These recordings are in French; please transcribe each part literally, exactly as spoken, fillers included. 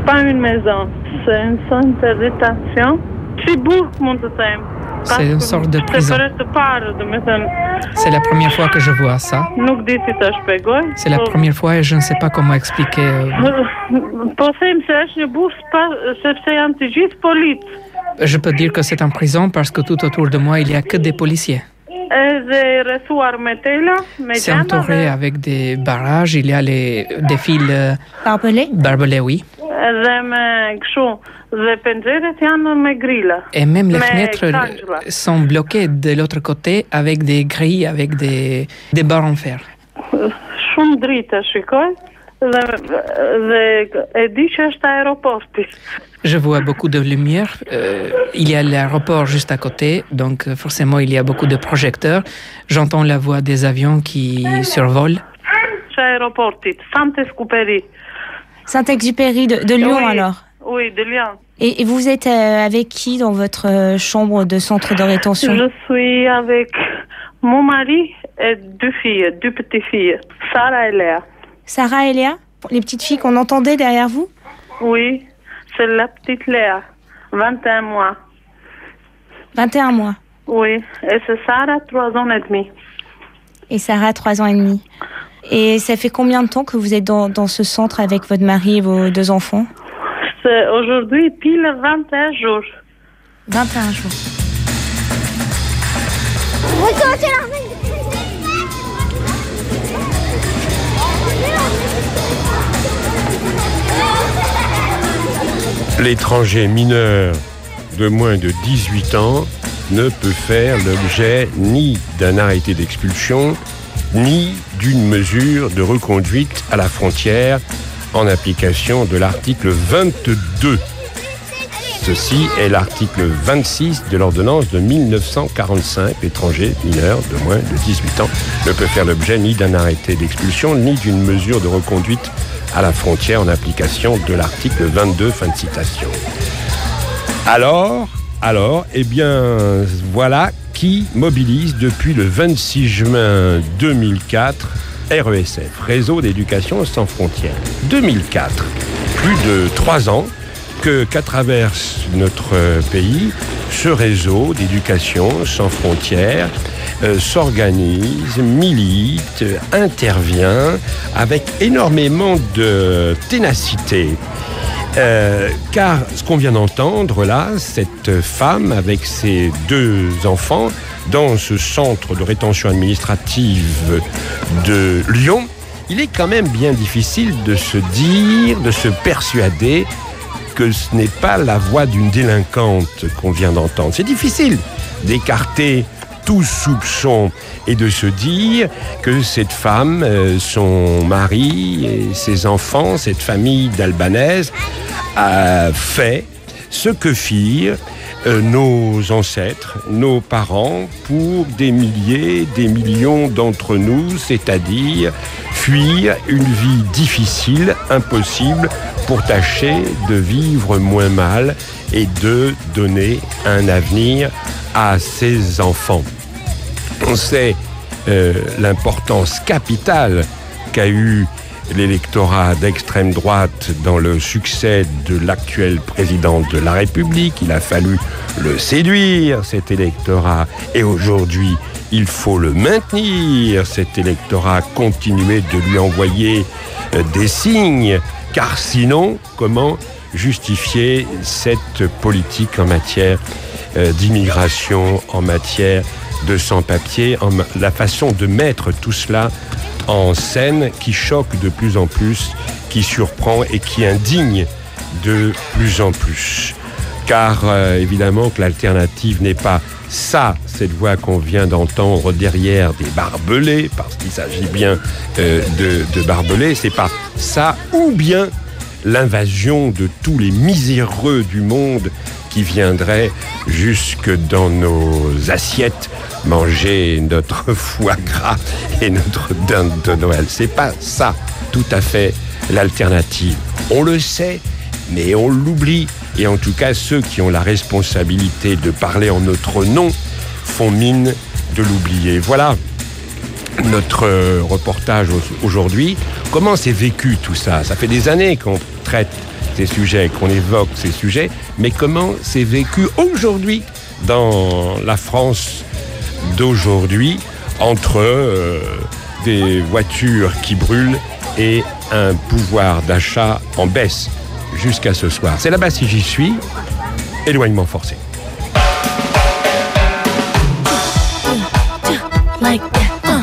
pas une maison, c'est une centre de détention. C'est une sorte de prison. C'est la première fois que je vois ça. C'est la première fois et je ne sais pas comment expliquer. Je peux dire que c'est en prison parce que tout autour de moi, il n'y a que des policiers. C'est entouré avec des barrages, il y a les, des fils... Barbelés Barbelés, oui. Et même les fenêtres sont bloquées de l'autre côté avec des grilles, avec des, des barres en fer. Je vois beaucoup de lumière. Euh, il y a l'aéroport juste à côté, donc forcément il y a beaucoup de projecteurs. J'entends la voix des avions qui survolent. Saint-Exupéry de, de Lyon, oui, alors. Oui, de Lyon. Et, et vous êtes euh, avec qui dans votre euh, chambre de centre de rétention? Je suis avec mon mari et deux filles, deux petites filles, Sarah et Léa. Sarah et Léa? Les petites filles qu'on entendait derrière vous? Oui, c'est la petite Léa, vingt et un mois. vingt et un mois? Oui, et c'est Sarah, trois ans et demi. Et Sarah, trois ans et demi. Et ça fait combien de temps que vous êtes dans, dans ce centre avec votre mari et vos deux enfants? C'est aujourd'hui pile vingt et un jours. vingt et un jours. L'étranger mineur de moins de dix-huit ans ne peut faire l'objet ni d'un arrêté d'expulsion, ni d'une mesure de reconduite à la frontière en application de l'article vingt-deux. Ceci est l'article vingt-six de l'ordonnance de mille neuf cent quarante-cinq. L'étranger mineur de moins de dix-huit ans ne peut faire l'objet ni d'un arrêté d'expulsion, ni d'une mesure de reconduite à la frontière en application de l'article vingt-deux. Fin de citation. Alors, alors, eh bien, voilà qui mobilise depuis le vingt-six juin deux mille quatre R E S F, Réseau d'éducation sans frontières. deux mille quatre, plus de trois ans que, qu'à travers notre pays, ce réseau d'éducation sans frontières euh, s'organise, milite, intervient avec énormément de ténacité. Euh, car ce qu'on vient d'entendre là, cette femme avec ses deux enfants dans ce centre de rétention administrative de Lyon, il est quand même bien difficile de se dire, de se persuader que ce n'est pas la voix d'une délinquante qu'on vient d'entendre. C'est difficile d'écarter tout soupçon et de se dire que cette femme, euh, son mari et ses enfants, cette famille d'Albanaises, a fait ce que firent euh, nos ancêtres, nos parents, pour des milliers, des millions d'entre nous, c'est-à-dire fuir une vie difficile, impossible, pour tâcher de vivre moins mal et de donner un avenir à ses enfants. On sait euh, l'importance capitale qu'a eu l'électorat d'extrême droite dans le succès de l'actuel président de la République. Il a fallu le séduire, cet électorat, et aujourd'hui, il faut le maintenir, cet électorat, continuer de lui envoyer euh, des signes, car sinon, comment justifier cette politique en matière euh, d'immigration, en matière de sans-papiers, la façon de mettre tout cela en scène qui choque de plus en plus, qui surprend et qui indigne de plus en plus. Car euh, évidemment que l'alternative n'est pas ça, cette voix qu'on vient d'entendre derrière des barbelés, parce qu'il s'agit bien euh, de, de barbelés, c'est pas ça, ou bien l'invasion de tous les miséreux du monde qui viendraient jusque dans nos assiettes manger notre foie gras et notre dinde de Noël. C'est pas ça, tout à fait, l'alternative. On le sait, mais on l'oublie. Et en tout cas, ceux qui ont la responsabilité de parler en notre nom font mine de l'oublier. Voilà notre reportage aujourd'hui. Comment s'est vécu tout ça? Ça fait des années qu'on traite ces sujets, qu'on évoque ces sujets, mais comment c'est vécu aujourd'hui dans la France d'aujourd'hui entre euh, des voitures qui brûlent et un pouvoir d'achat en baisse jusqu'à ce soir. C'est là-bas si j'y suis, éloignement forcé. Like that, uh.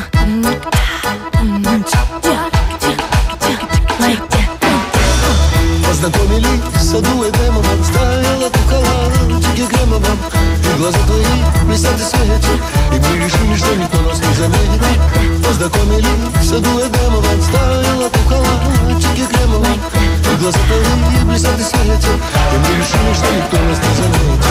Like that. Познакомились в саду Эдемовом, ставила куколантики кремовом, и глаза твои блестят и светят, и мы решили, что никто нас не заметит. Познакомились в саду Эдемовом, ставила куколантики кремовом, и глаза твои блестят и светят, и мы решили, что никто нас не заметит.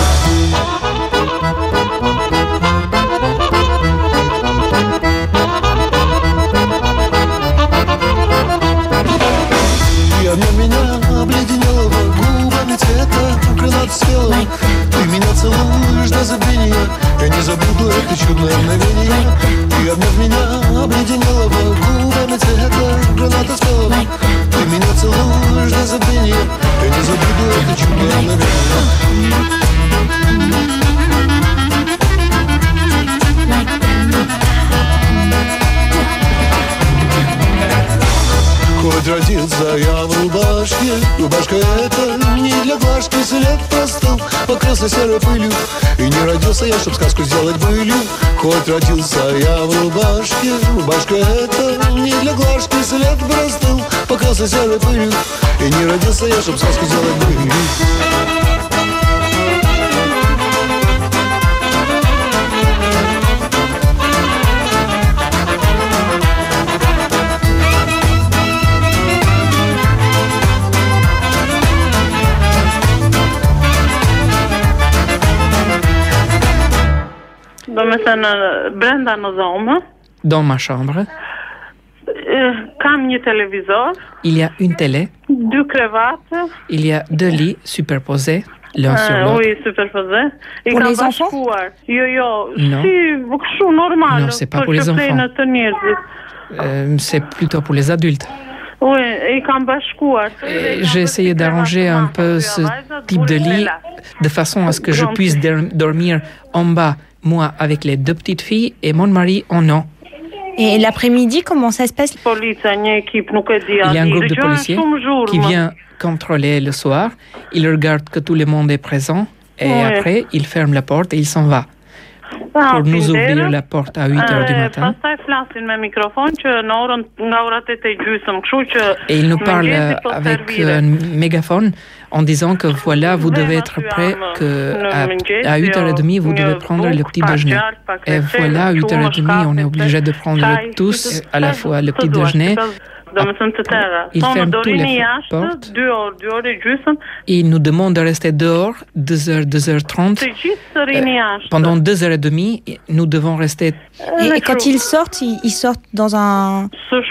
Ты обнял меня, обледенелого губами цвета крылатого спелого. Ты меня целуешь до забвения, я не забуду это чудное мгновение. Ты обнял меня, обледенелого губами цвета крылатого спелого. Ты меня целуешь до забвения, я не забуду это чудное мгновение. Хоть родился я в рубашке, рубашка эта не для глажки, след простыл, покрылся серой пылью. И не родился я, чтоб сказку сделать былью. Хоть родился я в рубашке, рубашка эта не для глажки, след простыл, покрылся серой пылью. И не родился я, чтоб сказку сделать былью. Dans ma chambre, il y a une télé, il y a deux lits superposés l'un sur l'autre. Oui, superposés. Pour les enfants? Non. Non, c'est pas pour les enfants. Euh, c'est plutôt pour les adultes. Et j'ai essayé d'arranger un peu ce type de lit de façon à ce que je puisse dormir en bas, moi avec les deux petites filles et mon mari en haut. Et l'après-midi, comment ça se passe? Il y a un groupe de policiers qui vient contrôler le soir. Il regarde que tout le monde est présent et oui. Après, il ferme la porte et il s'en va. Pour nous ouvrir la porte à huit heures du matin. Et il nous parle avec un mégaphone en disant que voilà, vous devez être prêts, qu'à à huit heures trente, vous devez prendre le petit déjeuner. Et voilà, à huit heures trente, on est obligé de prendre tous à la fois le petit déjeuner. Il ferme toutes les portes et il nous demande de rester dehors deux heures, deux heures trente. Euh, pendant deux heures et demie, nous devons rester. Et, et quand ils sortent, ils, ils sortent dans un...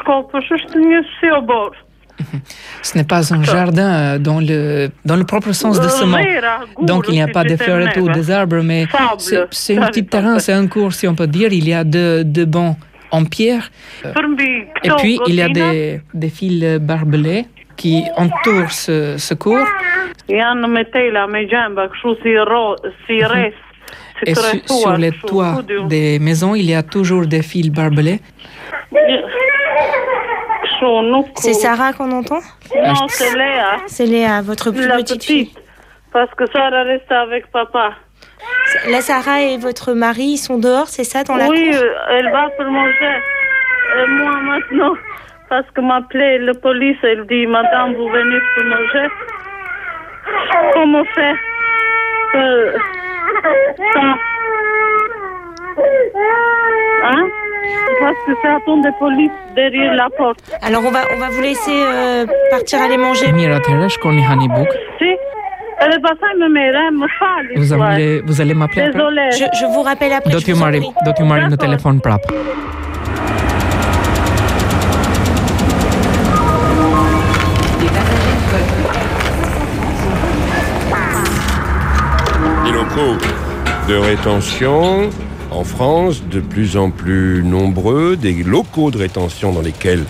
Ce n'est pas un jardin dans le, dans le propre sens de ce mot. Donc il n'y a pas de fleurs et tout, des arbres, mais c'est, c'est un petit terrain, c'est un cours, si on peut dire. Il y a deux, deux bancs en pierre. Et puis, il y a des, des fils barbelés qui entourent ce, ce cours. Et su, sur les toits des maisons, il y a toujours des fils barbelés. C'est Sarah qu'on entend? Non, c'est Léa. C'est Léa, votre plus La petite, petite fille. Parce que Sarah reste avec papa. Là, Sarah et votre mari, ils sont dehors, c'est ça, dans la oui, cour? Oui, elle va pour manger. Et moi, maintenant, parce que m'appelait la police, elle dit, madame, vous venez pour manger. Comment faire euh, ça? Hein? Parce que ça attend des polices derrière la porte. Alors, on va, on va vous laisser euh, partir aller manger. Si? Vous allez, vous allez m'appeler après? Je, je vous rappelle après. Dotio Mari, Dotio Mari no téléphone propre. Les locaux de rétention en France, de plus en plus nombreux, des locaux de rétention dans lesquels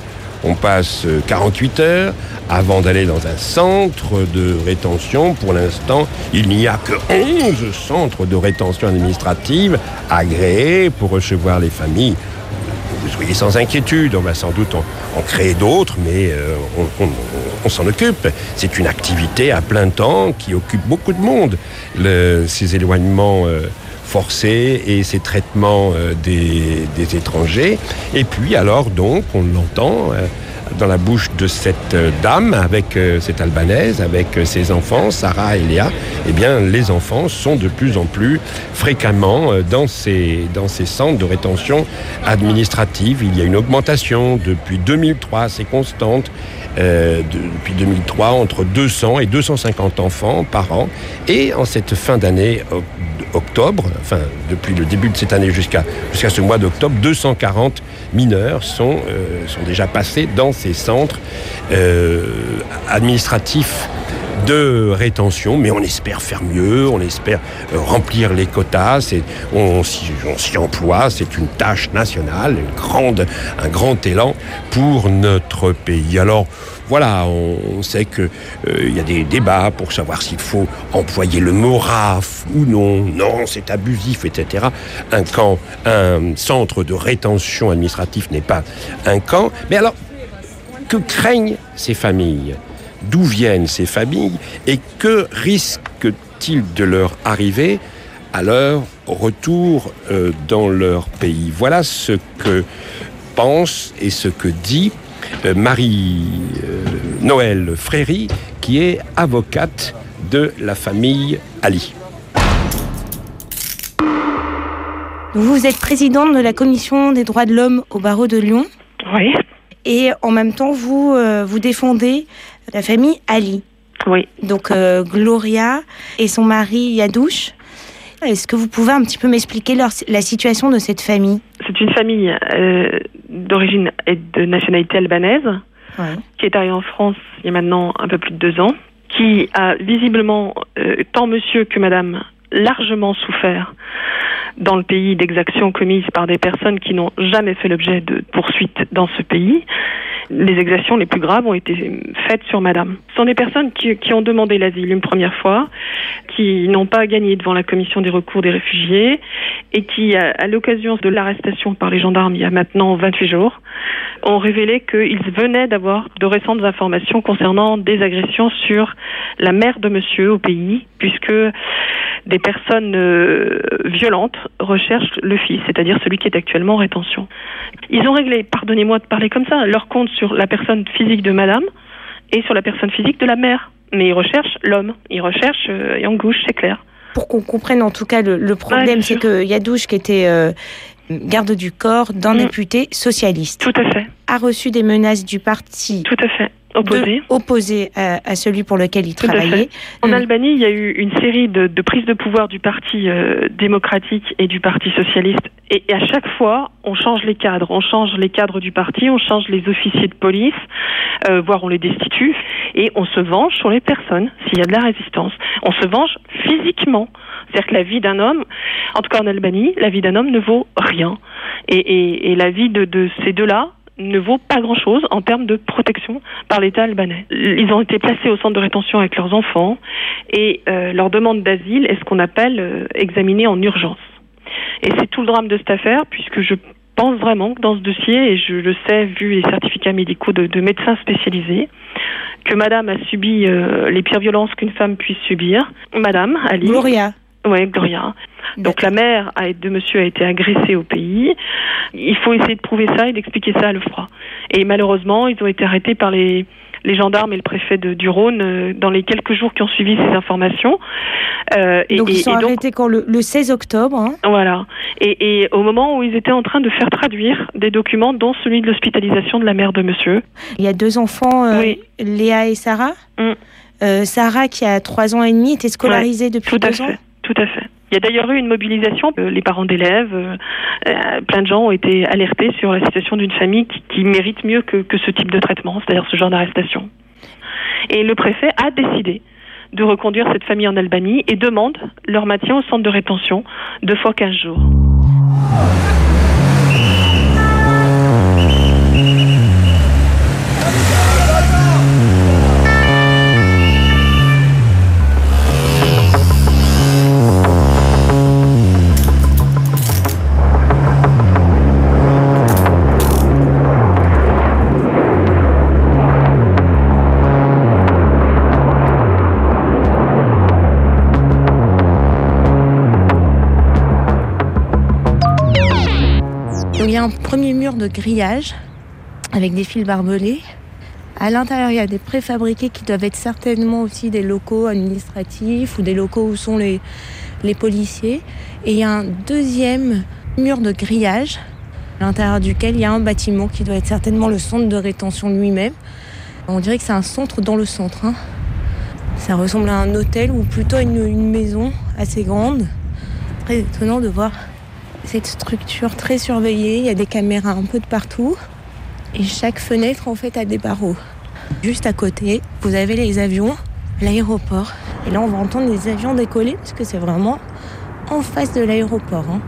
On passe quarante-huit heures avant d'aller dans un centre de rétention. Pour l'instant, il n'y a que onze centres de rétention administrative agréés pour recevoir les familles. Vous soyez sans inquiétude, on va sans doute en, en créer d'autres, mais euh, on, on, on s'en occupe. C'est une activité à plein temps qui occupe beaucoup de monde, le, ces éloignements euh, forcés et ces traitements euh, des, des étrangers. Et puis alors donc, on l'entend euh, dans la bouche de cette euh, dame, avec euh, cette Albanaise, avec euh, ses enfants, Sarah et Léa, eh bien les enfants sont de plus en plus fréquemment euh, dans ces, dans ces centres de rétention administrative. Il y a une augmentation depuis deux mille trois, c'est constante, euh, de, depuis deux mille trois, entre deux cents et deux cent cinquante enfants par an. Et en cette fin d'année octobre, enfin depuis le début de cette année jusqu'à, jusqu'à ce mois d'octobre, deux cent quarante mineurs sont, euh, sont déjà passés dans ces centres euh, administratifs de rétention, mais on espère faire mieux, on espère euh, remplir les quotas, c'est, on, on, s'y, on s'y emploie, c'est une tâche nationale, une grande, un grand élan pour notre pays. Alors voilà, on, on sait qu'il euh, y a des débats pour savoir s'il faut employer le mot R A F ou non, non c'est abusif, et cetera. Un camp, un centre de rétention administratif n'est pas un camp, mais alors que craignent ces familles ? D'où viennent ces familles et que risque-t-il de leur arriver à leur retour euh, dans leur pays ? Voilà ce que pense et ce que dit euh, Marie-Noëlle euh, Fréry, qui est avocate de la famille Ali. Vous êtes présidente de la Commission des droits de l'homme au barreau de Lyon. Oui. Et en même temps, vous, euh, vous défendez la famille Ali. Oui. Donc euh, Gloria et son mari Yadouche. Est-ce que vous pouvez un petit peu m'expliquer leur, la situation de cette famille ? C'est une famille euh, d'origine et de nationalité albanaise, ouais. qui est arrivée en France il y a maintenant un peu plus de deux ans, qui a visiblement, euh, tant monsieur que madame, largement souffert dans le pays d'exactions commises par des personnes qui n'ont jamais fait l'objet de poursuites dans ce pays. Les exactions les plus graves ont été faites sur madame. Ce sont des personnes qui, qui ont demandé l'asile une première fois, qui n'ont pas gagné devant la commission des recours des réfugiés et qui, à, à l'occasion de l'arrestation par les gendarmes il y a maintenant vingt-huit jours, ont révélé qu'ils venaient d'avoir de récentes informations concernant des agressions sur la mère de monsieur au pays, puisque des personnes euh, violentes recherchent le fils, c'est-à-dire celui qui est actuellement en rétention. Ils ont réglé, pardonnez-moi de parler comme ça, leur compte sur la personne physique de madame et sur la personne physique de la mère. Mais ils recherchent l'homme, ils recherchent euh, Yangouche, c'est clair. Pour qu'on comprenne en tout cas le, le problème, ouais, c'est que Yadouche, qui était euh, garde du corps d'un mmh. député socialiste, tout à fait, a reçu des menaces du parti. Tout à fait. Opposé. opposé à, à celui pour lequel il travaillait. En mmh. Albanie, il y a eu une série de, de prises de pouvoir du Parti euh, démocratique et du Parti socialiste. Et, et à chaque fois, on change les cadres. On change les cadres du parti, on change les officiers de police, euh, voire on les destitue. Et on se venge sur les personnes s'il y a de la résistance. On se venge physiquement. C'est-à-dire que la vie d'un homme, en tout cas en Albanie, la vie d'un homme ne vaut rien. Et, et, et la vie de, de ces deux-là ne vaut pas grand-chose en termes de protection par l'État albanais. Ils ont été placés au centre de rétention avec leurs enfants et euh, leur demande d'asile est ce qu'on appelle euh, examinée en urgence. Et c'est tout le drame de cette affaire, puisque je pense vraiment que dans ce dossier, et je le sais vu les certificats médicaux de, de médecins spécialisés, que madame a subi euh, les pires violences qu'une femme puisse subir. Madame Ali. Gloria. Oui, Gloria. Donc la mère de monsieur a été agressée au pays. Il faut essayer de prouver ça et d'expliquer ça à l'Ofpra. Et malheureusement, ils ont été arrêtés par les, les gendarmes et le préfet de, du Rhône euh, dans les quelques jours qui ont suivi ces informations. Euh, et, donc ils sont et, et arrêtés donc, quand le, le seize octobre. Hein. Voilà. Et, et au moment où ils étaient en train de faire traduire des documents, dont celui de l'hospitalisation de la mère de monsieur. Il y a deux enfants, euh, oui. Léa et Sarah. Mm. Euh, Sarah, qui a trois ans et demi, était scolarisée ouais, depuis tout deux à ans. Fait. Tout à fait. Il y a d'ailleurs eu une mobilisation, euh, les parents d'élèves, euh, euh, plein de gens ont été alertés sur la situation d'une famille qui, qui mérite mieux que, que ce type de traitement, c'est-à-dire ce genre d'arrestation. Et le préfet a décidé de reconduire cette famille en Albanie et demande leur maintien au centre de rétention deux fois quinze jours. Donc, il y a un premier mur de grillage avec des fils barbelés. À l'intérieur, il y a des préfabriqués qui doivent être certainement aussi des locaux administratifs ou des locaux où sont les, les policiers. Et il y a un deuxième mur de grillage à l'intérieur duquel il y a un bâtiment qui doit être certainement le centre de rétention lui-même. On dirait que c'est un centre dans le centre. Hein. Ça ressemble à un hôtel ou plutôt une, une maison assez grande. Très étonnant de voir cette structure très surveillée. Il y a des caméras un peu de partout. Et chaque fenêtre, en fait, a des barreaux. Juste à côté, vous avez les avions, l'aéroport. Et là, on va entendre les avions décoller parce que c'est vraiment en face de l'aéroport. Hein.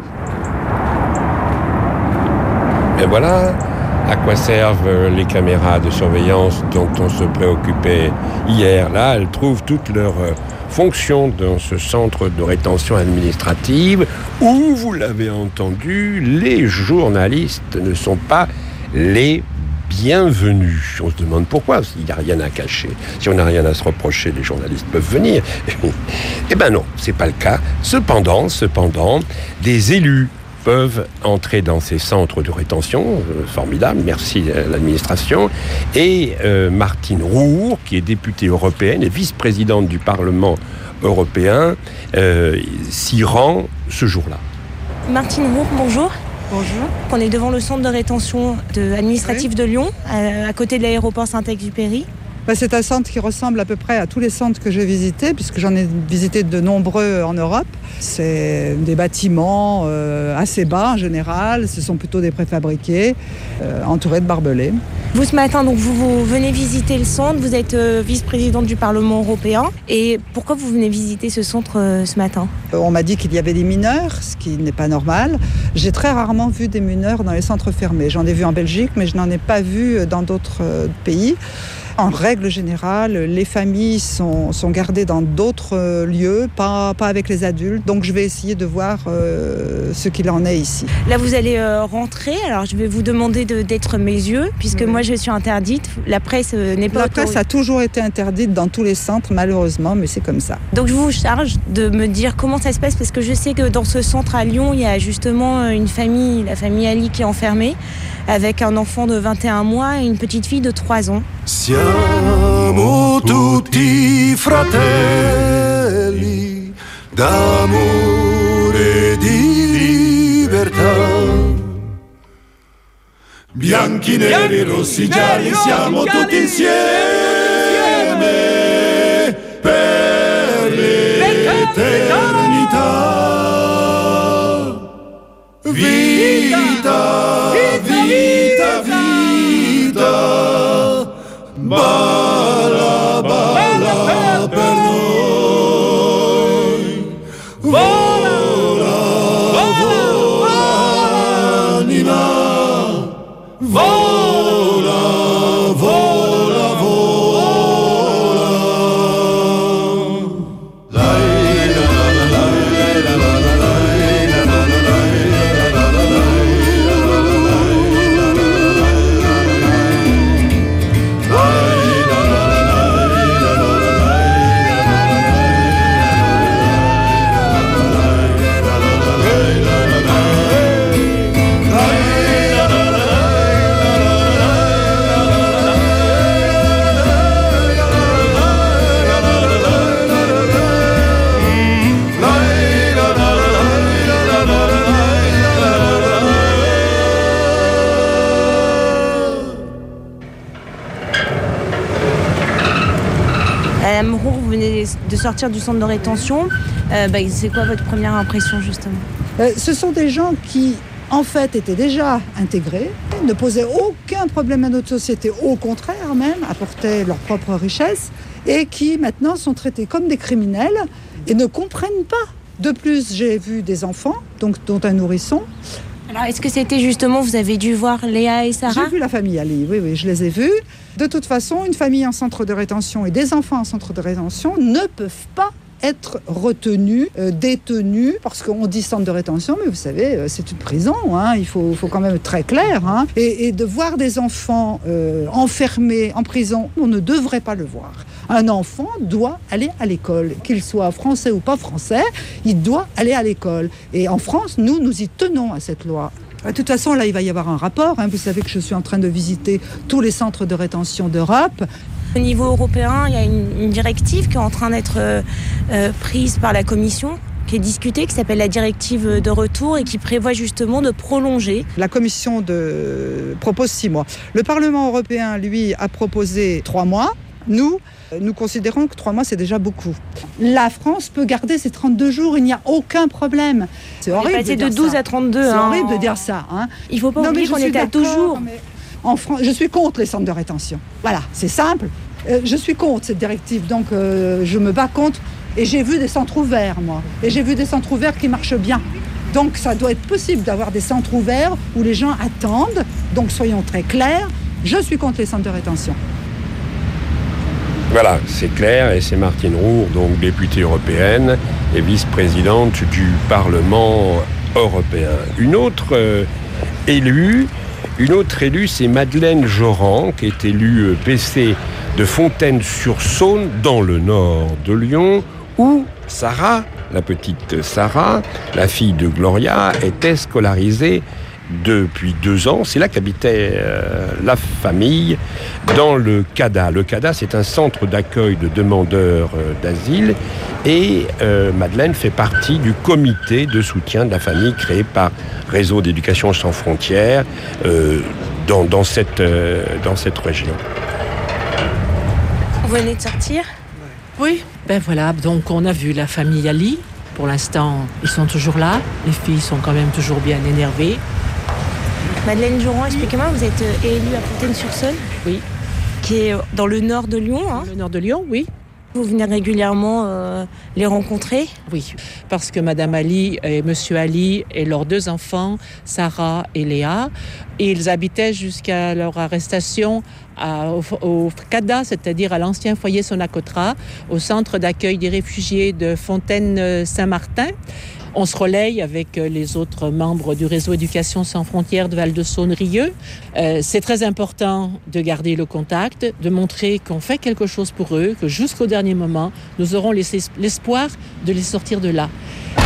Et voilà à quoi servent les caméras de surveillance dont on se préoccupait hier. Là, elles trouvent toute leur fonction dans ce centre de rétention administrative où, vous l'avez entendu, les journalistes ne sont pas les bienvenus. On se demande pourquoi, s'il n'y a rien à cacher. Si on n'a rien à se reprocher, les journalistes peuvent venir. Eh ben non, c'est pas le cas. Cependant, cependant, des élus peuvent entrer dans ces centres de rétention, euh, formidable, merci à l'administration, et euh, Martine Roure, qui est députée européenne et vice-présidente du Parlement européen, euh, s'y rend ce jour-là. Martine Roure, bonjour. Bonjour. On est devant le centre de rétention de, administratif oui. de Lyon, à, à côté de l'aéroport Saint-Exupéry. Bah, c'est un centre qui ressemble à peu près à tous les centres que j'ai visités, puisque j'en ai visité de nombreux en Europe. C'est des bâtiments euh, assez bas en général, ce sont plutôt des préfabriqués, euh, entourés de barbelés. Vous, ce matin, donc, vous, vous venez visiter le centre, vous êtes euh, vice-présidente du Parlement européen. Et pourquoi vous venez visiter ce centre euh, ce matin ? On m'a dit qu'il y avait des mineurs, ce qui n'est pas normal. J'ai très rarement vu des mineurs dans les centres fermés. J'en ai vu en Belgique, mais je n'en ai pas vu dans d'autres euh, pays. En règle générale, les familles sont, sont gardées dans d'autres lieux, pas, pas avec les adultes. Donc je vais essayer de voir euh, ce qu'il en est ici. Là, vous allez euh, rentrer. Alors je vais vous demander de, d'être mes yeux, puisque oui. moi je suis interdite. La presse euh, n'est pas La presse a toujours été interdite dans tous les centres, malheureusement, mais c'est comme ça. Donc je vous charge de me dire comment ça se passe, parce que je sais que dans ce centre à Lyon, il y a justement une famille, la famille Ali, qui est enfermée, avec un enfant de vingt et un mois et une petite fille de trois ans. Siamo tutti fratelli d'amore e di libertà. Bianchi, neri, rossi, gialli, siamo tutti insieme per l'eternità. Vita, vita, vita, balla, balla per noi. Vola, vola, anima, vola, vola, vola. Lai, la, la, la, la, la, la, la, la, Madame Roure, vous venez de sortir du centre de rétention. Euh, bah, c'est quoi votre première impression, justement ? euh, Ce sont des gens qui, en fait, étaient déjà intégrés, ne posaient aucun problème à notre société, au contraire même, apportaient leur propre richesse, et qui, maintenant, sont traités comme des criminels et ne comprennent pas. De plus, j'ai vu des enfants, donc, dont un nourrisson. Alors, est-ce que c'était justement, vous avez dû voir Léa et Sarah ? J'ai vu la famille Ali, oui, oui, je les ai vus. De toute façon, une famille en centre de rétention et des enfants en centre de rétention ne peuvent pas être retenus, euh, détenus, parce qu'on dit centre de rétention, mais vous savez, euh, c'est une prison, hein, il faut, faut quand même être très clair. Hein, et, et de voir des enfants euh, enfermés en prison, on ne devrait pas le voir. Un enfant doit aller à l'école, qu'il soit français ou pas français, il doit aller à l'école. Et en France, nous, nous y tenons à cette loi. De toute façon, là, il va y avoir un rapport. Hein. Vous savez que je suis en train de visiter tous les centres de rétention d'Europe. Au niveau européen, il y a une, une directive qui est en train d'être euh, euh, prise par la Commission, qui est discutée, qui s'appelle la directive de retour et qui prévoit justement de prolonger. La Commission de... propose six mois. Le Parlement européen, lui, a proposé trois mois. Nous, nous considérons que trois mois, c'est déjà beaucoup. La France peut garder ses trente-deux jours, il n'y a aucun problème. C'est horrible de dire ça. de douze à trente-deux. C'est hein. horrible de dire ça. Hein. Il ne faut pas non, oublier qu'on est à douze jours. En France, je suis contre les centres de rétention. Voilà, c'est simple. Euh, je suis contre cette directive, donc euh, je me bats contre. Et j'ai vu des centres ouverts, moi. Et j'ai vu des centres ouverts qui marchent bien. Donc ça doit être possible d'avoir des centres ouverts où les gens attendent. Donc soyons très clairs, je suis contre les centres de rétention. Voilà, c'est clair, et c'est Martine Roure, donc députée européenne et vice-présidente du Parlement européen. Une autre euh, élue, une autre élue, c'est Madeleine Joran, qui est élue euh, P C de Fontaine-sur-Saône, dans le nord de Lyon, où Sarah, la petite Sarah, la fille de Gloria, était scolarisée depuis deux ans. C'est là qu'habitait euh, la famille, dans le CADA. Le CADA, c'est un centre d'accueil de demandeurs euh, d'asile, et euh, Madeleine fait partie du comité de soutien de la famille créé par Réseau d'éducation sans frontières euh, dans, dans, cette, euh, dans cette région. Vous venez de sortir ? Oui, ben voilà, donc on a vu la famille Ali. Pour l'instant, ils sont toujours là. Les filles sont quand même toujours bien énervées. Madeleine Joran, expliquez-moi, vous êtes élue à Fontaine-sur-Saône ? Oui. Qui est dans le nord de Lyon, hein ? Dans le nord de Lyon, oui. Vous venez régulièrement euh, les rencontrer ? Oui, parce que Madame Ali et Monsieur Ali et leurs deux enfants, Sarah et Léa, ils habitaient jusqu'à leur arrestation à, au, au CADA, c'est-à-dire à l'ancien foyer Sonacotra, au centre d'accueil des réfugiés de Fontaine-Saint-Martin. On se relaye avec les autres membres du réseau Éducation sans frontières de Val-de-Saône-Rieux. Euh, c'est très important de garder le contact, de montrer qu'on fait quelque chose pour eux, que jusqu'au dernier moment, nous aurons l'espoir de les sortir de là.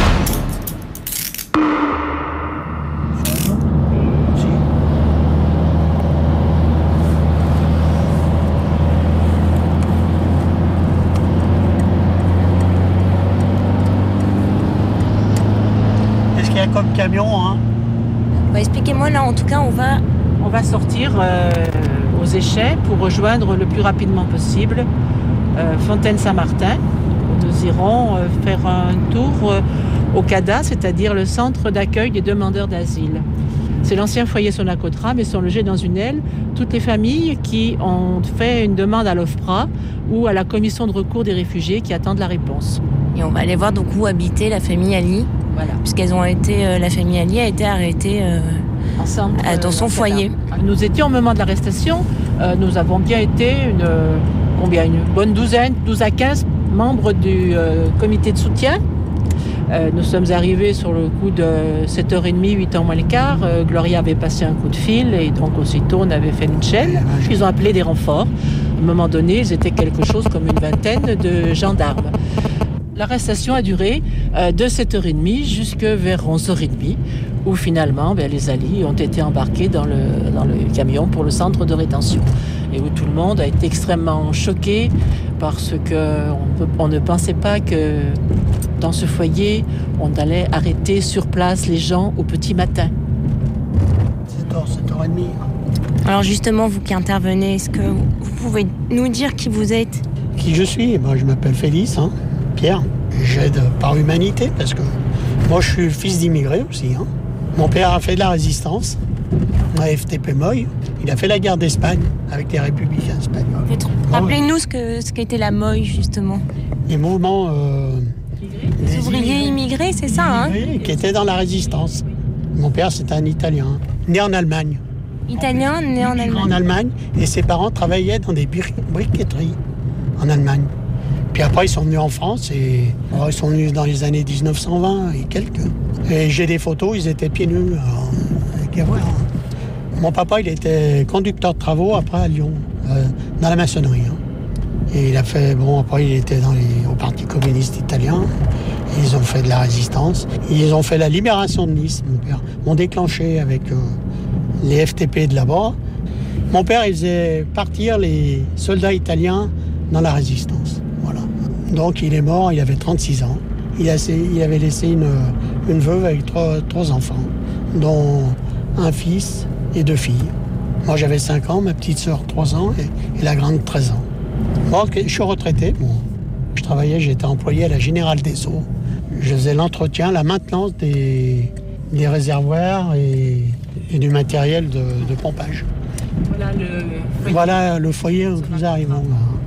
Comme camion, hein. Bah, expliquez-moi, là, en tout cas, on va... On va sortir euh, aux Échets pour rejoindre le plus rapidement possible euh, Fontaine-Saint-Martin. Nous irons euh, faire un tour euh, au CADA, c'est-à-dire le centre d'accueil des demandeurs d'asile. C'est l'ancien foyer Sonacotra, mais sont logés dans une aile toutes les familles qui ont fait une demande à l'OFPRA ou à la commission de recours des réfugiés qui attendent la réponse. Et on va aller voir donc où habitait la famille Ali. Voilà. Puisqu'elles ont été, euh, la famille Ali a été arrêtée euh, ensemble euh, dans son foyer. Nous étions au moment de l'arrestation. Euh, nous avons bien été une, euh, combien, une bonne douzaine, douze à quinze membres du euh, comité de soutien. Euh, nous sommes arrivés sur le coup de sept heures trente, huit heures moins le quart. Euh, Gloria avait passé un coup de fil et donc aussitôt on avait fait une chaîne. Ils ont appelé des renforts. À un moment donné, ils étaient quelque chose comme une vingtaine de gendarmes. L'arrestation a duré euh, de sept heures trente jusqu'à vers onze heures trente, où finalement ben, les alliés ont été embarqués dans le, dans le camion pour le centre de rétention. Et où tout le monde a été extrêmement choqué parce qu'on on ne pensait pas que dans ce foyer, on allait arrêter sur place les gens au petit matin. sept heures, sept heures trente. Alors justement, vous qui intervenez, est-ce que vous pouvez nous dire qui vous êtes ? Qui je suis ? Ben, je m'appelle Félix, hein. Pierre. J'aide par humanité parce que moi je suis fils d'immigrés aussi. Hein. Mon père a fait de la résistance, à F T P Moy. Il a fait la guerre d'Espagne avec les républicains espagnols. Rappelez-nous ce, que, ce qu'était la Moy justement. Les mouvements... Euh, les ouvriers immigrés, c'est ça hein ? Qui étaient dans la résistance. Mon père c'était un Italien, né en Allemagne. Italien, né en Allemagne. En Allemagne, et ses parents travaillaient dans des bri- briqueteries en Allemagne. Puis après, ils sont venus en France et oh, ils sont venus dans les années dix-neuf cent vingt et quelques. Et j'ai des photos, ils étaient pieds nus. Alors, mon papa, il était conducteur de travaux après à Lyon, euh, dans la maçonnerie. Hein. Et il a fait, bon, après, il était dans les, au Parti communiste italien. Ils ont fait de la résistance. Ils ont fait la libération de Nice, mon père. Ils ont déclenché avec euh, les F T P de là-bas. Mon père, il faisait partir les soldats italiens dans la résistance. Voilà. Donc il est mort, il avait trente-six ans. Il, a, il avait laissé une, une veuve avec trois, trois enfants, dont un fils et deux filles. Moi j'avais cinq ans, ma petite sœur trois ans et, et la grande treize ans. Moi, je suis retraité. Bon, je travaillais, j'étais employé à la Générale des Eaux. Je faisais l'entretien, la maintenance des, des réservoirs et, et du matériel de, de pompage. Voilà le foyer, voilà le foyer où nous arrivons.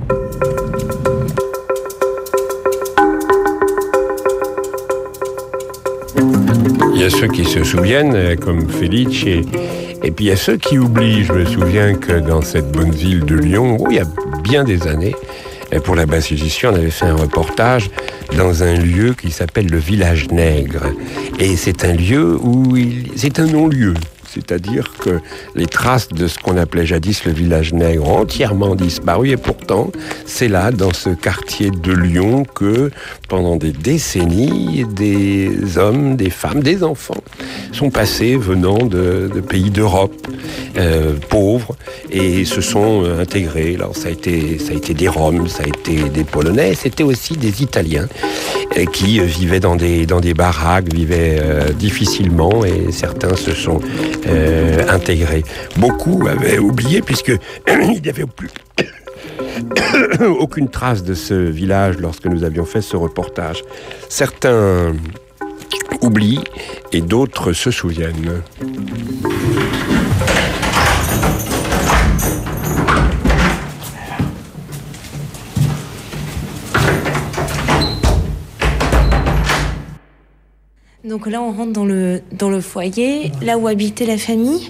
Il y a ceux qui se souviennent, comme Felice, et, et puis il y a ceux qui oublient. Je me souviens que dans cette bonne ville de Lyon, où il y a bien des années, pour la Basse-Édition, on avait fait un reportage dans un lieu qui s'appelle le Village Nègre. Et c'est un lieu où il... c'est un non-lieu. C'est-à-dire que les traces de ce qu'on appelait jadis le village nègre ont entièrement disparu. Et pourtant, c'est là, dans ce quartier de Lyon, que pendant des décennies, des hommes, des femmes, des enfants sont passés venant de, de pays d'Europe, euh, pauvres, et se sont intégrés. Alors ça a été, ça a été des Roms, ça a été des Polonais, c'était aussi des Italiens euh, qui vivaient dans des, dans des baraques, vivaient euh, difficilement, et certains se sont Euh, intégrés. Beaucoup avaient oublié, puisque il n'y avait plus aucune trace de ce village lorsque nous avions fait ce reportage. Certains oublient et d'autres se souviennent. Donc là, on rentre dans le, dans le foyer, là où habitait la famille.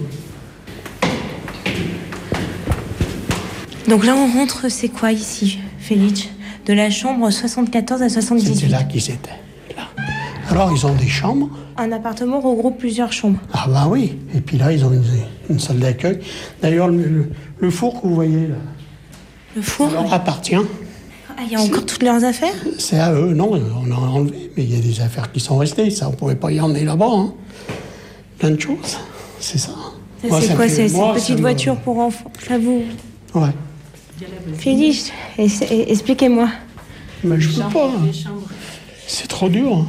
Donc là, on rentre, c'est quoi ici, Felice? De la chambre soixante-quatorze à soixante-dix-huit. C'était là qu'ils étaient. Là. Alors, ils ont des chambres. Un appartement regroupe plusieurs chambres. Ah bah oui. Et puis là, ils ont une, une salle d'accueil. D'ailleurs, le, le, le four que vous voyez là, le four, ça leur appartient. Ah, il y a encore toutes leurs affaires? C'est à eux, non, on a enlevé, mais il y a des affaires qui sont restées, ça, on ne pouvait pas y emmener là-bas, hein. Plein de choses, c'est ça. ça moi, c'est ça quoi, c'est une petite voiture me... pour enfants, ça vous... Ouais. Felice, expliquez-moi. Mais je peux pas, hein. C'est trop dur, hein.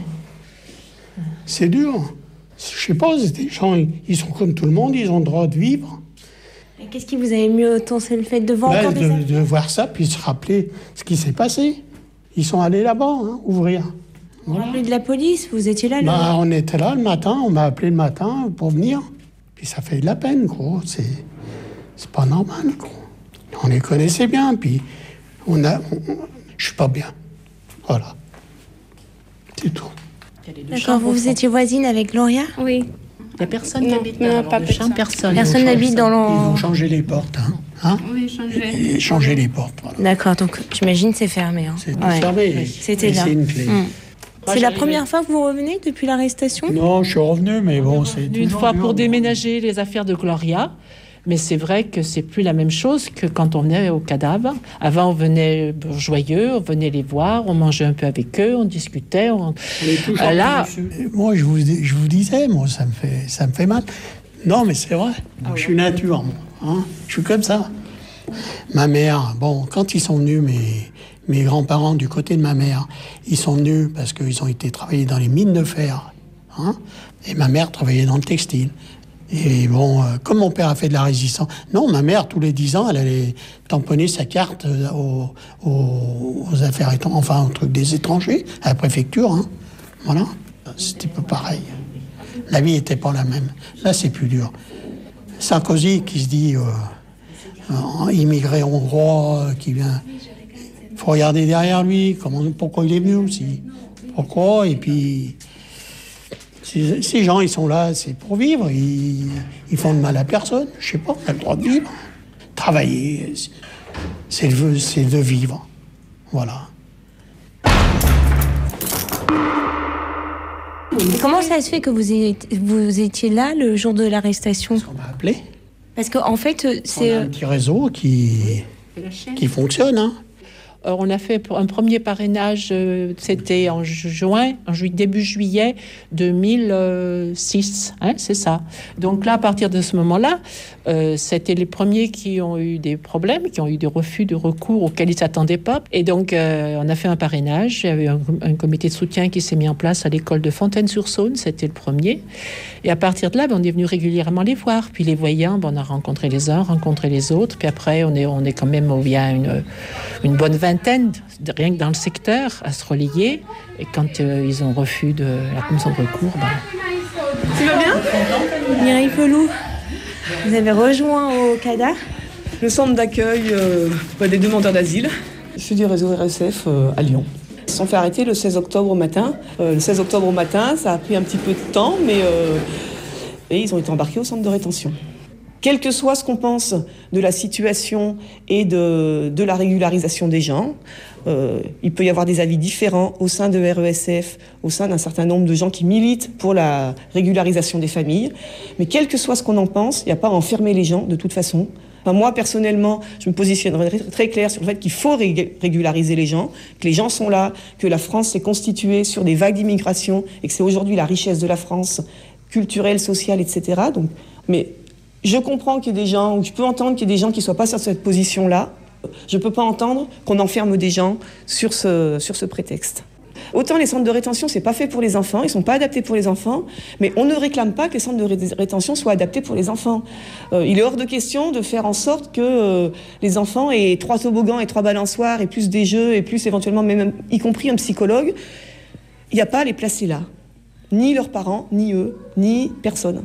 C'est dur. Je sais pas, des gens, ils sont comme tout le monde, ils ont le droit de vivre. Et qu'est-ce qui vous a ému autant? C'est le fait de voir ben, encore de, des de voir ça, puis se rappeler ce qui s'est passé. Ils sont allés là-bas, hein, ouvrir. Voilà. Vous de la police, vous étiez là, le... ben, on était là le matin, on m'a appelé le matin pour venir. Puis ça fait de la peine, gros. C'est, c'est pas normal, gros. On les connaissait bien, puis on a... On... Je suis pas bien. Voilà. C'est tout. D'accord, vous, vous étiez voisine avec Gloria? Oui. Il n'y a personne qui habite dans pas le champ, personne. Personne n'habite dans l'en... Ils ont changé les portes, hein, hein Oui, changé. Et changé les portes, voilà. D'accord, donc j'imagine c'est fermé. Hein. C'est ouais. fermé. Oui. C'était là. C'est une clé. Mmh. C'est la première fois que vous revenez depuis l'arrestation? Non, je suis revenu, mais bon, c'est... Une fois pour déménager les affaires de Gloria. Mais c'est vrai que c'est plus la même chose que quand on venait au cadavre. Avant, on venait joyeux, on venait les voir, on mangeait un peu avec eux, on discutait. On... Euh, là, moi, je vous, je vous disais, moi, ça me fait, ça me fait mal. Non, mais c'est vrai. Ah, je suis nature, moi. Hein, je suis comme ça. Ma mère, bon, quand ils sont venus, mes, mes grands-parents du côté de ma mère, ils sont venus parce qu'ils ont été travailler dans les mines de fer. Hein, et ma mère travaillait dans le textile. Et bon, euh, comme mon père a fait de la résistance... Non, ma mère, tous les dix ans, elle allait tamponner sa carte aux, aux, aux affaires... Enfin, au truc des étrangers, à la préfecture, hein. Voilà. C'était pas pareil. La vie n'était pas la même. Là, c'est plus dur. Sarkozy, qui se dit... Euh, euh, immigré hongrois, qui vient... Il faut regarder derrière lui, comment, pourquoi il est venu aussi. Pourquoi, et puis... Ces, ces gens, ils sont là, c'est pour vivre. Ils, ils font de mal à personne. Je sais pas, on a le droit de vivre. Travailler, c'est de, c'est de vivre. Voilà. Et comment ça se fait que vous étiez, vous étiez là le jour de l'arrestation? Parce qu'on m'a appelé. Parce qu'en fait, c'est... On a un petit réseau qui, qui fonctionne. Hein. Alors, on a fait un premier parrainage, euh, c'était en juin, en ju- début juillet deux mille six, hein, c'est ça. Donc là, à partir de ce moment-là, euh, c'était les premiers qui ont eu des problèmes, qui ont eu des refus de recours auxquels ils ne s'attendaient pas. Et donc, euh, on a fait un parrainage. Il y avait un, un comité de soutien qui s'est mis en place à l'école de Fontaine-sur-Saône, c'était le premier. Et à partir de là, ben, on est venu régulièrement les voir. Puis les voyants, ben, on a rencontré les uns, rencontré les autres. Puis après, on est, on est quand même, il y a une, une bonne vingtaine, rien que dans le secteur, à se relayer. Et quand euh, ils ont refus de la commission de recours, ben... Tu vas bien ? Mireille Pelou, vous avez rejoint au C A D A, le centre d'accueil euh, des demandeurs d'asile. Je suis du réseau R S F euh, à Lyon. Ils se sont fait arrêter le seize octobre au matin. Euh, le seize octobre au matin, ça a pris un petit peu de temps, mais euh, et ils ont été embarqués au centre de rétention. Quel que soit ce qu'on pense de la situation et de, de la régularisation des gens, euh, il peut y avoir des avis différents au sein de R E S F, au sein d'un certain nombre de gens qui militent pour la régularisation des familles. Mais quel que soit ce qu'on en pense, il n'y a pas à enfermer les gens de toute façon. Enfin, moi, personnellement, je me positionnerai très clair sur le fait qu'il faut ré- régulariser les gens, que les gens sont là, que la France s'est constituée sur des vagues d'immigration et que c'est aujourd'hui la richesse de la France, culturelle, sociale, et cetera. Donc, mais je comprends qu'il y ait des gens, ou je peux entendre qu'il y ait des gens qui ne soient pas sur cette position-là. Je ne peux pas entendre qu'on enferme des gens sur ce, sur ce prétexte. Autant les centres de rétention, c'est pas fait pour les enfants, ils sont pas adaptés pour les enfants, mais on ne réclame pas que les centres de ré- rétention soient adaptés pour les enfants. Euh, il est hors de question de faire en sorte que euh, les enfants aient trois toboggans et trois balançoires et plus des jeux et plus éventuellement même, y compris un psychologue. Il n'y a pas à les placer là. Ni leurs parents, ni eux, ni personne.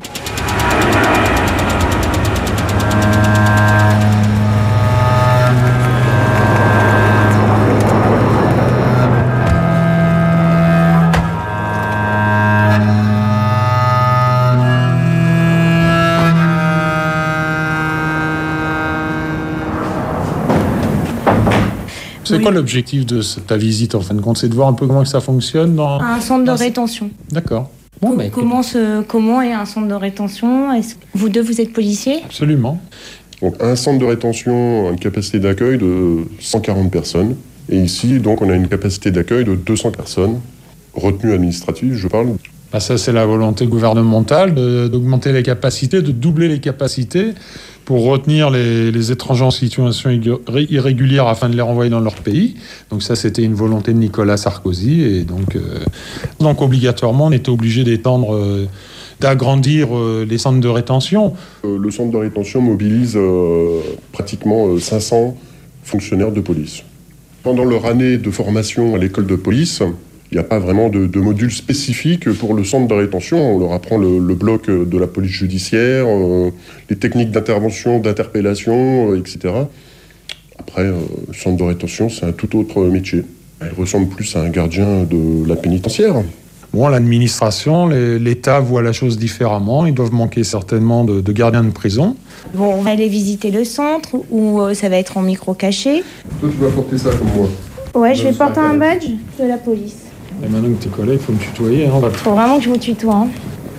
C'est oui. Quoi l'objectif de ta visite en fin de compte? C'est de voir un peu comment ça fonctionne dans un centre de rétention. D'accord. Bon, bah, comment, ce, comment est un centre de rétention? Est-ce que vous deux, vous êtes policiers? Absolument. Donc, un centre de rétention a une capacité d'accueil de cent quarante personnes. Et ici, donc, on a une capacité d'accueil de deux cents personnes. Retenue administrative, je parle. Bah ça, c'est la volonté gouvernementale de, d'augmenter les capacités, de doubler les capacités pour retenir les, les étrangers en situation irrégulière afin de les renvoyer dans leur pays. Donc ça, c'était une volonté de Nicolas Sarkozy. Et donc, euh, donc obligatoirement, on était obligé d'étendre, euh, d'agrandir euh, les centres de rétention. Euh, le centre de rétention mobilise euh, pratiquement euh, cinq cents fonctionnaires de police. Pendant leur année de formation à l'école de police, il n'y a pas vraiment de, de module spécifique pour le centre de rétention. On leur apprend le, le bloc de la police judiciaire, euh, les techniques d'intervention, d'interpellation, euh, et cetera. Après, euh, le centre de rétention, c'est un tout autre métier. Il ressemble plus à un gardien de la pénitentiaire. Bon, l'administration, les, l'État voit la chose différemment. Ils doivent manquer certainement de, de gardiens de prison. Bon, on va aller visiter le centre ou euh, ça va être en micro-caché. Toi, tu vas porter ça comme moi. Ouais, je vais porter un badge de la police. Et maintenant que t'es collé, il faut me tutoyer. Hein, il faut vraiment que je vous tutoie. Hein.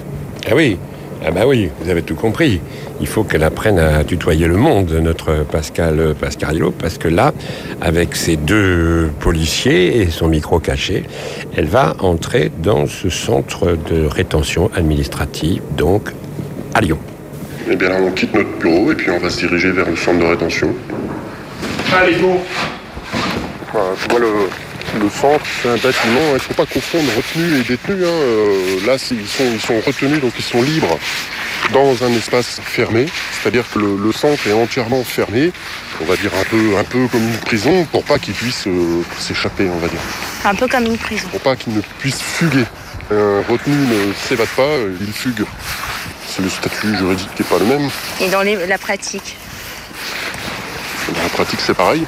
Ah oui, ah bah oui, vous avez tout compris. Il faut qu'elle apprenne à tutoyer le monde, notre Pascal Pasquariello, parce que là, avec ses deux policiers et son micro caché, elle va entrer dans ce centre de rétention administrative, donc à Lyon. Eh bien, on quitte notre bureau et puis on va se diriger vers le centre de rétention. Allez, go. Voilà, tu vois le... Le centre, c'est un bâtiment, il ne faut pas confondre retenus et détenus. Hein. Euh, là, ils sont, ils sont retenus, donc ils sont libres dans un espace fermé. C'est-à-dire que le, le centre est entièrement fermé, on va dire un peu, un peu comme une prison, pour pas qu'ils puissent euh, s'échapper, on va dire. Un peu comme une prison. Pour pas qu'ils ne puissent fuguer. Un retenu ne s'évade pas, il fugue. C'est le statut juridique qui n'est pas le même. Et dans les, la pratique? Dans la pratique, c'est pareil.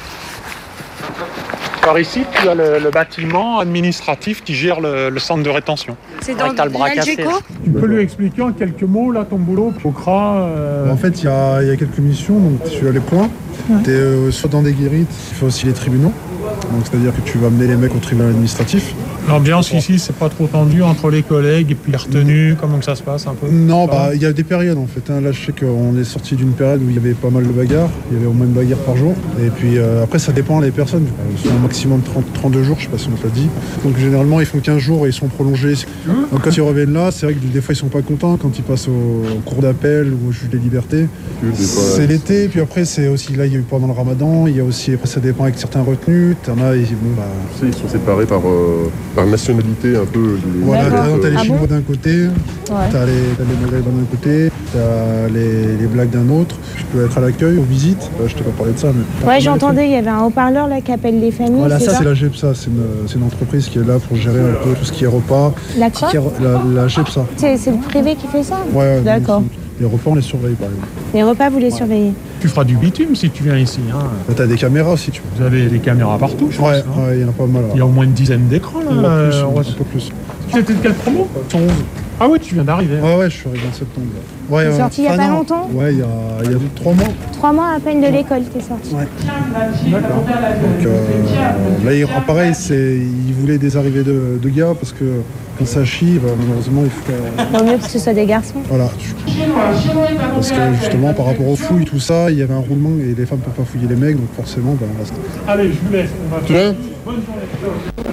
Par ici, tu as le, le bâtiment administratif qui gère le, le centre de rétention. C'est dans l'Algeco. Tu peux lui expliquer en quelques mots là ton boulot au C R A euh... En fait, il y a, y a quelques missions. Donc, tu as les points. Ouais. Tu es euh, soit dans des guérites, tu fais aussi les tribunaux. Donc, c'est-à-dire que tu vas amener les mecs au tribunal administratif. L'ambiance ici, c'est pas trop tendu entre les collègues et puis les retenues, comment que ça se passe un peu? Non, bah il y a des périodes en fait. Hein. Là, je sais qu'on est sorti d'une période où il y avait pas mal de bagarres. Il y avait au moins une bagarre par jour. Et puis euh, après, ça dépend des personnes. Ils sont un maximum de trente, trente-deux jours, je sais pas si on te l'a dit. Donc généralement, ils font quinze jours et ils sont prolongés. Donc quand ils reviennent là, c'est vrai que des fois, ils sont pas contents quand ils passent au, au cours d'appel ou au juge des libertés. C'est l'été, puis après, c'est aussi là, il y a eu pendant le ramadan. Il y a aussi, après, ça dépend avec certains retenus. T'en as, ils, bon, bah... ils sont séparés par, euh, par nationalité un peu. Les... Voilà, t'as, t'as les ah Chinois bon d'un côté, ouais. t'as les, t'as les Maghrébins d'un côté, t'as les, les Blacks d'un autre. Je peux être à l'accueil, aux visites. Euh, je t'ai pas parlé de ça, mais. Ouais, j'entendais, il y avait un haut-parleur là qui appelle les familles. Voilà, c'est ça, ça c'est la GEPSA. C'est une, c'est une entreprise qui est là pour gérer un peu tout ce qui est repas. La quoi qui est, la, la GEPSA. C'est, c'est le privé qui fait ça? Ouais, ouais. D'accord. Les repas, on les surveille par exemple. Les repas, vous les ouais. surveillez? Tu feras du bitume si tu viens ici. Hein. Bah, t'as des caméras aussi, tu vois. Vous avez des caméras partout, je ouais, pense. Ouais, il y en a pas mal. Là. Il y a au moins une dizaine d'écrans là. Un peu euh, plus. ouais. Un peu plus. Tu étais de quelle promo? cent onze. Ah ouais, tu viens d'arriver. Ouais, ouais, je suis arrivé en septembre. Ouais, t'es euh, sorti il y a ah, pas non. longtemps? Ouais, il y a, il y a trois mois. Trois mois à peine de l'école, t'es sorti. Ouais. D'accord. Donc euh, là, il, pareil, c'est, ils voulaient des arrivées de, de gars parce que quand ça chie, bah, malheureusement, il faut. Vaut mieux que ce soit des garçons. Voilà. Parce que justement, par rapport aux fouilles, tout ça, il y avait un roulement et les femmes ne peuvent pas fouiller les mecs, donc forcément, bah, on reste. Allez, je vous laisse. On va tu vois bonne journée.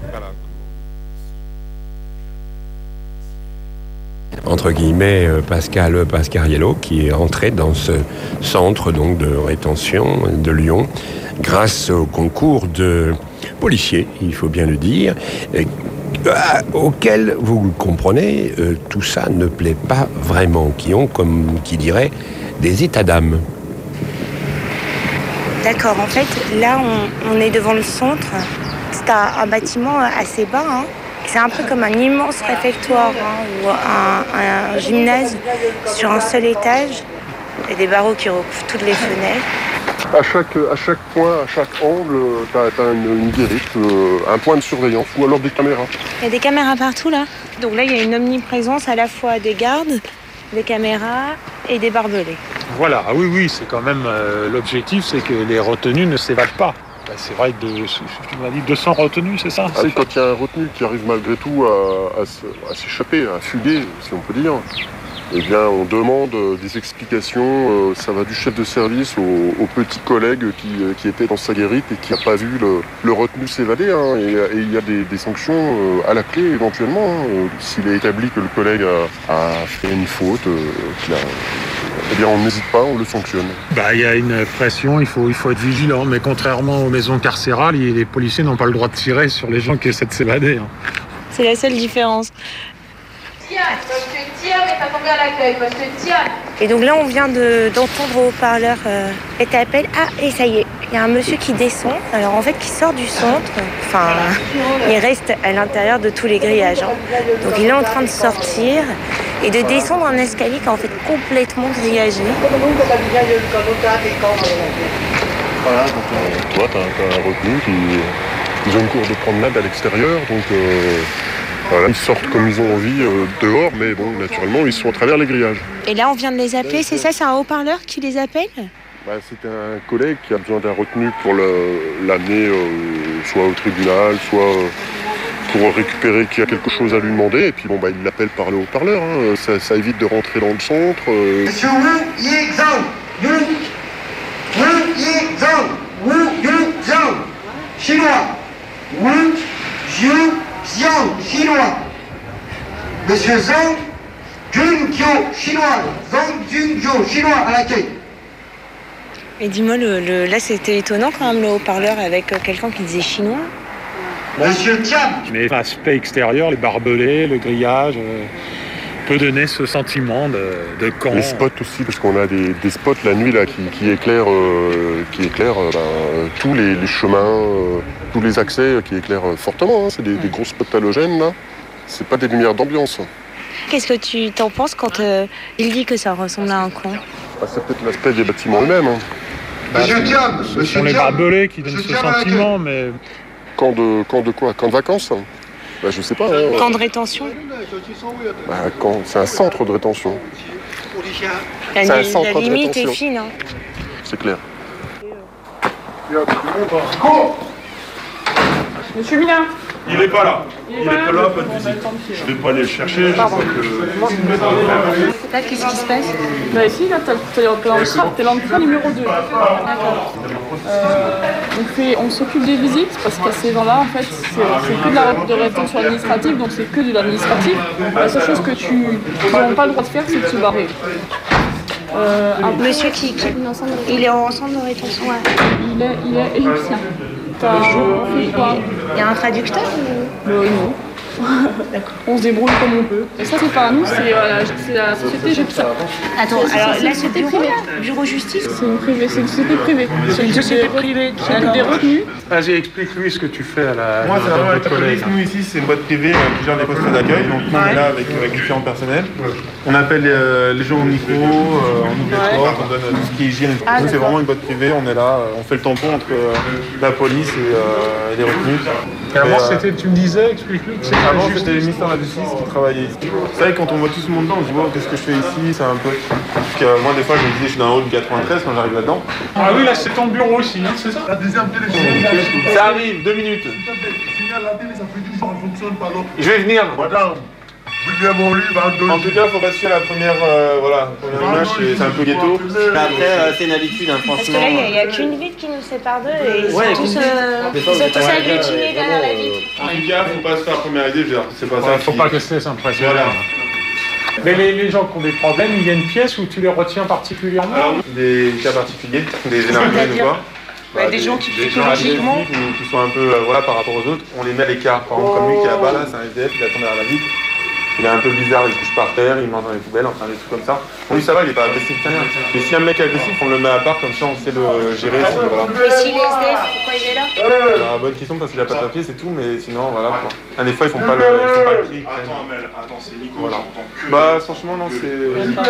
Entre guillemets, Pascal Pascariello, qui est entré dans ce centre donc, de rétention de Lyon grâce au concours de policiers, il faut bien le dire, et, euh, auquel, vous le comprenez, euh, tout ça ne plaît pas vraiment, qui ont, comme qui dirait, des états d'âme. D'accord, en fait, là, on, on est devant le centre. C'est un, un bâtiment assez bas, hein. C'est un peu comme un immense réfectoire hein, ou un, un gymnase sur un seul étage et des barreaux qui recouvrent toutes les fenêtres. À chaque, à chaque point, à chaque angle, tu as une, une guérite, euh, un point de surveillance ou alors des caméras. Il y a des caméras partout là. Donc là, il y a une omniprésence à la fois des gardes, des caméras et des barbelés. Voilà, ah oui, oui, c'est quand même euh, l'objectif, c'est que les retenus ne s'évadent pas. C'est vrai que de, tu m'as dit deux cents retenus, c'est ça? Ah oui, quand il y a un retenu qui arrive malgré tout à, à, à s'échapper, à fuguer, si on peut dire, eh bien on demande des explications. Ça va du chef de service au, au petit collègue qui, qui était dans sa guérite et qui n'a pas vu le, le retenu s'évader. Hein, et, et il y a des, des sanctions à la clé éventuellement. Hein, s'il est établi que le collègue a, a fait une faute, qu'il a... eh bien on n'hésite pas, on le sanctionne. Bah, il y a une pression, il faut, il faut être vigilant, mais contrairement aux maisons carcérales, les policiers n'ont pas le droit de tirer sur les gens qui essaient de s'évader. Hein. C'est la seule différence. Tiens, parce que tiens, mais t'as tombé à l'accueil, parce que tiens. Et donc là, on vient de, d'entendre au haut-parleur euh, et t'appelles. Ah, et ça y est, il y a un monsieur qui descend. Alors en fait, qui sort du centre. Enfin, il reste à l'intérieur de tous les grillages. Hein. Donc il est en train de sortir et de descendre un escalier qui est en fait complètement grillagé. Voilà, donc euh, toi, t'as, t'as un retenu qui, ils ont une cour de promenade à l'extérieur, donc euh, voilà, ils sortent comme ils ont envie euh, dehors, mais bon, naturellement, ils sont à travers les grillages. Et là, on vient de les appeler, c'est ça, c'est un haut-parleur qui les appelle? Bah, c'est un collègue qui a besoin d'un retenu pour le, l'amener euh, soit au tribunal, soit euh, pour récupérer qu'il y a quelque chose à lui demander, et puis bon, bah, il l'appelle par le haut-parleur, hein. ça, ça évite de rentrer dans le centre. Euh... Monsieur Wu Yizhang, Wu Wu Yizhang, Wu Yizhang, chinois. Wu Yizhang, chinois. Monsieur Zhang Junkyo, chinois. Zhang Junkyo, chinois, à l'accueil. Et dis-moi, le, le, là c'était étonnant quand même le haut-parleur avec euh, quelqu'un qui disait chinois. Monsieur Tiam. Mais l'aspect extérieur, les barbelés, le grillage, euh, peut donner ce sentiment de, de camp. Les spots aussi, parce qu'on a des, des spots la nuit là qui, qui éclairent, euh, qui éclairent euh, ben, tous les, les chemins, euh, tous les accès qui éclairent fortement. Hein. C'est des, des gros spots halogènes là. C'est pas des lumières d'ambiance. Qu'est-ce que tu t'en penses quand euh, il dit que ça ressemble à un camp? Bah, c'est peut-être l'aspect des bâtiments eux-mêmes. Hein. Bah, Monsieur Diam, ce sont les barbelés qui donnent ce sentiment, mais... Camp de, camp de quoi? Camp de vacances? Bah, je sais pas. Hein. Camp de rétention? Bah, camp, c'est un centre de rétention. La, c'est un la centre limite de rétention. est fine. Hein. C'est clair. Monsieur Milin. Il n'est pas là. Il n'est pas là, pas de visite. Je ne vais pas aller le chercher, je crois que... Là, qu'est-ce qui se passe? Bah ici, là, t'es l'entrée, t'es l'entrée numéro deux. D'accord. Euh, on, fait, on s'occupe des visites, parce qu'à ces gens-là, en fait, c'est, c'est que de la de rétention administrative, donc c'est que de l'administratif. La seule chose que tu n'as pas le droit de faire, c'est de se barrer. Euh, Monsieur qui, qui il est en centre de rétention. Ouais. Il est, il est égyptien. T'as, euh, il y a un traducteur ou... euh, Non. On se débrouille comme on peut. Et ça, c'est pas à nous, c'est, euh, c'est la société égyptienne. Attends, c'est, alors c'est, là, c'est c'est bureau, privée. là, bureau justice. C'est une privée, c'est une société privée. C'est une société privée. C'est des retenus. Vas-y, explique-lui ce que tu fais à la. Moi, c'est vraiment la police. Nous, ici, c'est une boîte privée euh, qui gère les postes d'accueil. Donc, nous, on est là avec, avec différents personnels. On appelle euh, les gens au micro, euh, on ouvre les portes, on donne euh, tout ce qui est hygiène. Ah, nous, c'est vraiment une boîte privée. On est là, euh, on fait le tampon entre euh, la police et, euh, et les retenus. Et avant, euh, c'était, tu me disais, explique-lui que c'était avant, c'était le ministère de la Justice qui travaillait ici. C'est vrai que quand on voit tout ce monde dedans, on se dit, wow, qu'est-ce que je fais ici? C'est un peu. Donc, euh, moi, des fois, je me disais, je suis dans un hall du quatre-vingt-treize quand j'arrive là-dedans. Ah oui, là, c'est ton bureau aussi, hein, c'est ça? La deuxième télé. Ça arrive, deux minutes. Je vais venir. Voilà. En tout cas, il faut rester à la première, euh, voilà, première image, c'est, c'est un peu ghetto. Mais après, euh, c'est une habitude, hein, franchement. Parce que là, il n'y a, a qu'une vitre qui nous sépare d'eux et ils ouais, sont tous, euh, ils sont tous agglutinés derrière la vitre. En tout cas, il ne faut pas se faire première idée, je veux dire, c'est pas ouais, ça. Il ne faut qui... pas que c'est impressionnant. Voilà. Mais les, les gens qui ont des problèmes, il y a une pièce où tu les retiens particulièrement? Alors, des cas particuliers, des énergumènes ou quoi. Bah, des, des gens qui des psychologiquement qui, qui sont un peu euh, voilà, par rapport aux autres, on les met à l'écart. Par exemple, comme lui qui est là-bas, là, c'est un S D F, il attend derrière la vitre. Il est un peu bizarre, il couche par terre, il mange dans les poubelles, enfin des trucs comme ça. Bon, lui ça va, il est pas agressif, rien. Mais si un mec est agressif, on le met à part, comme ça on sait le gérer. Si, voilà. Et s'il est S D F, pourquoi il est là? Alors, bonne question, parce qu'il a pas de papier, c'est tout, mais sinon voilà. Quoi. Ah, des fois ils font pas le, ils font pas le cri. Attends, Amel, attends, c'est Nico. Voilà. Bah, franchement, non, c'est.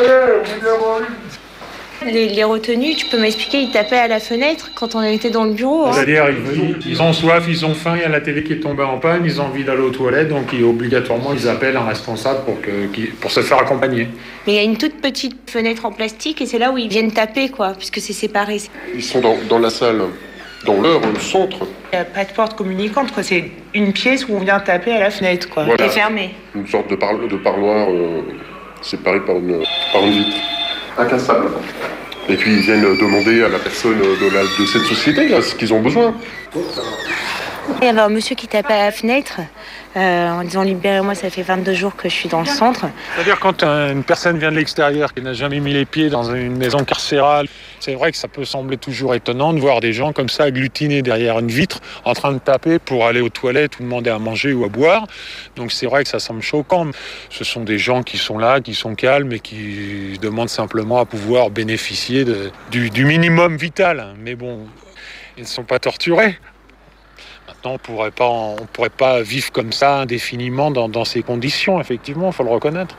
Les, les retenus, tu peux m'expliquer, ils tapaient à la fenêtre quand on était dans le bureau. Hein. C'est-à-dire, ils, ils ont soif, ils ont faim, il y a la télé qui est tombée en panne, ils ont envie d'aller aux toilettes, donc ils, obligatoirement ils appellent un responsable pour, que, pour se faire accompagner. Mais il y a une toute petite fenêtre en plastique et c'est là où ils viennent taper, quoi, puisque c'est séparé. Ils sont dans, dans la salle, dans leur centre. Il n'y a pas de porte communicante, quoi. C'est une pièce où on vient taper à la fenêtre, quoi. Voilà. Et fermée. Une sorte de, par, de parloir euh, séparé par une, par une vitre. Incassable. Et puis ils viennent demander à la personne de, la, de cette société là, ce qu'ils ont besoin. Il y avait un monsieur qui tapait à la fenêtre euh, en disant « Libérez-moi, ça fait vingt-deux jours que je suis dans le centre ». C'est-à-dire quand une personne vient de l'extérieur, qui n'a jamais mis les pieds dans une maison carcérale, c'est vrai que ça peut sembler toujours étonnant de voir des gens comme ça agglutinés derrière une vitre en train de taper pour aller aux toilettes ou demander à manger ou à boire. Donc c'est vrai que ça semble choquant. Ce sont des gens qui sont là, qui sont calmes et qui demandent simplement à pouvoir bénéficier de, du, du minimum vital. Mais bon, ils ne sont pas torturés. Maintenant, on pourrait pas, on pourrait pas vivre comme ça indéfiniment dans, dans ces conditions, effectivement, il faut le reconnaître.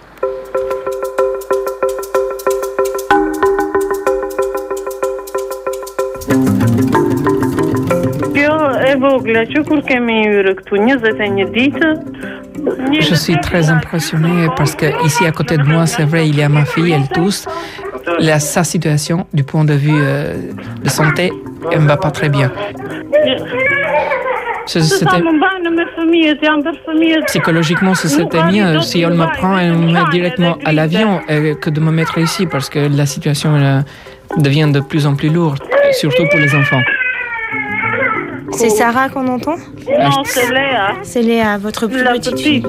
Je suis très impressionnée parce que ici à côté de moi, c'est vrai, il y a ma fille, elle tousse. La, sa situation, du point de vue euh, de santé, elle ne va pas très bien. C'était... Psychologiquement, c'était mieux si on me prend et me met directement à l'avion que de me mettre ici parce que la situation euh, devient de plus en plus lourde, surtout pour les enfants. C'est Sarah qu'on entend? Non, c'est Léa. C'est Léa, votre plus petite fille.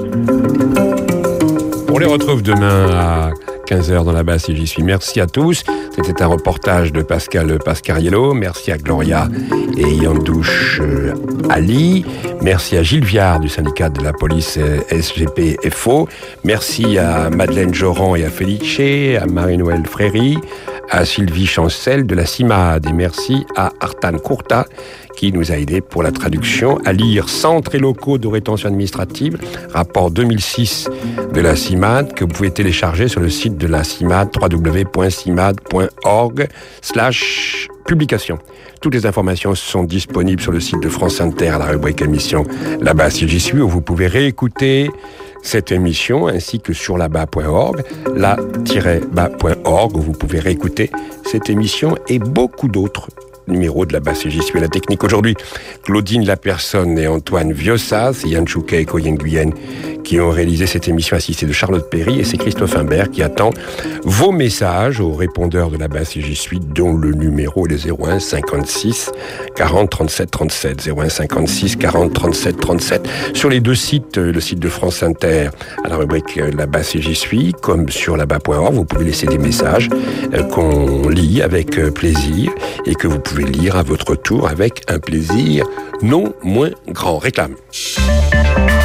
On les retrouve demain à quinze heures dans la basse si j'y suis. Merci à tous. C'était un reportage de Pascal Pascariello. Merci à Gloria et Yandouche Ali. Merci à Gilles Viard du syndicat de la police S G P F O. Merci à Madeleine Joran et à Felice, à Marie-Noël Fréry, à Sylvie Chancel de la CIMAD. Et merci à Artan Courta qui nous a aidés pour la traduction, à lire Centres et locaux de rétention administrative, rapport deux mille six de la CIMAD, que vous pouvez télécharger sur le site de la CIMAD, w w w point cimad point org slash publication. Toutes les informations sont disponibles sur le site de France Inter à la rubrique émission Là-bas si j'y suis, où vous pouvez réécouter cette émission ainsi que sur là-bas point org, là tiret bas point org, où vous pouvez réécouter cette émission et beaucoup d'autres numéro de là-bas, c'est J'y suis à la technique. Aujourd'hui, Claudine Lapersonne et Antoine Viossa, c'est Yann Chouquet et Coyen Guyenne qui ont réalisé cette émission assistée de Charlotte Perry, et c'est Christophe Imbert qui attend vos messages au répondeur de là-bas, c'est J'y suis, dont le numéro est le zéro un cinquante-six quarante trente-sept trente-sept, zéro un cinquante-six quarante trente-sept trente-sept. Sur les deux sites, le site de France Inter à la rubrique là-bas, c'est J'y suis, comme sur là-bas point org, vous pouvez laisser des messages euh, qu'on lit avec euh, plaisir et que vous pouvez lire à votre tour avec un plaisir non moins grand. Réclame.